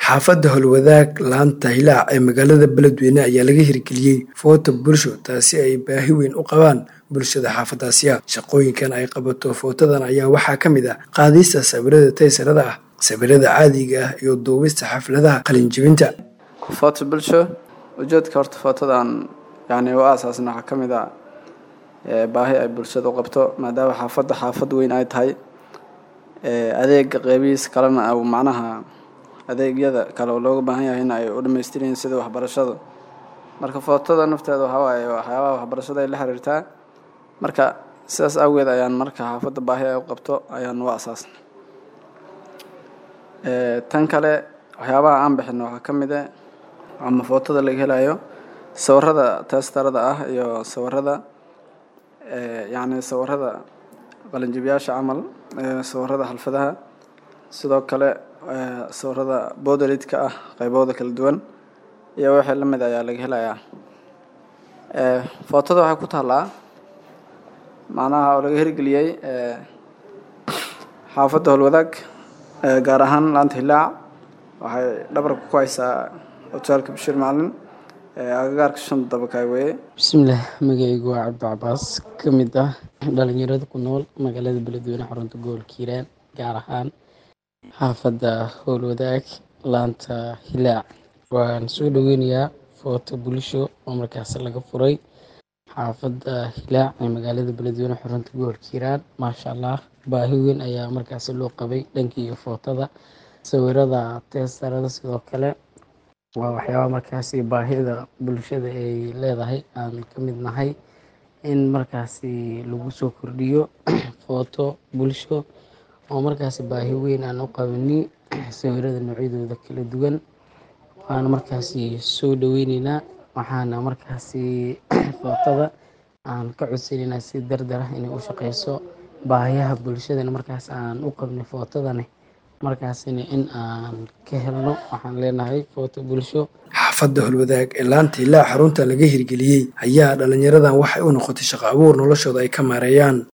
xaafadda Howlwadaag laanta Hilaac ee magaalada Beledweyne ayaa laga hirgeliyey footo bulsho taasi ay baahi weyn u qabaan bulshada xaafadaasi. Shaqooyinkan ay qabato footadan ayaa waxaa ka mid ah qaadista sawirada taysarada ah, sawirada caadiga ah iyo duubista xafladaha qalinjebinta. Footo bulsho ujeedka horta footadan waa asaasna waxa ka mid ah baahi ay bulshada u qabto maadaama xaafad weyn ay tahay adeega qeybihiisa kalena oo macnaha adeegyada kale oo looga baahan yahay in ay u dhameystireen sida waxbarashada. Marka footada nafteeda waxa waaye waxyaabaha waxbarashada ay la xiriirtaa. Marka sidaas awgeed ayaan marka xaafadda baahi ay u qabto ayaan u asaasnay. Tan kale waxyaabaha aan bixino waxa ka mid ah ama footada laga helayo sawirada taastarada ah iyo sawirada sawirada qalinjibiyaasha camal, sawirada xalfadaha, sidoo kale sawirada boodhariidka ah qaybooda kala duwan iyo wixii la mid ayaa laga helayaa. Footada waxay ku taalaa macnaha oo laga hirgeliyey xaafadda Howlwadaag gaar ahaan laanta Hilaac. Waxay dhabarka ku haysaa hotelka Bashir Macalin agagaarka 5 dabaqay weeye. Bismillah, magacaygu waa Cabdi Cabaas, ka mid ah dhalinyarada ku nool magaalada Beledweyne xarunta gobolka Hiiraan, gaar ahaan xaafadda Howlwadaag laanta Hilaac. Waan soo dhaweynayaa footo bulsho oo markaas laga furay xaafadda Hilaac ee magaalada Beledweyne xarunta gobolka Hiiraan. Maasha Allah, baahi weyn ayaa markaas loo qabay dhankii footada, sawirada taastarada sidoo kale waa waxyaabo markaas baahida bulshada ay leedahay aan ka mid nahay in markaas lagu soo kordhiyo footo bulsho oo markaas baahi weyn aan u qabani sawirada noocyadooda kala duwan. Waan markaas soo dhaweynaynaa, waxaana markaas footada aan ka codsanayna si dardar ah inay u shaqeyso baahiyaha bulshada markaas aan u qabnay footadan markaas in aan ka helno. Waxaan leenahay footo bulsho. Xaafadda Howlwadaag ee laanta Hilaac xarunta laga hirgeliyey ayaa dhalinyaradan waxay u noqotay shaqo abuur noloshooda ay ka maareeyaan.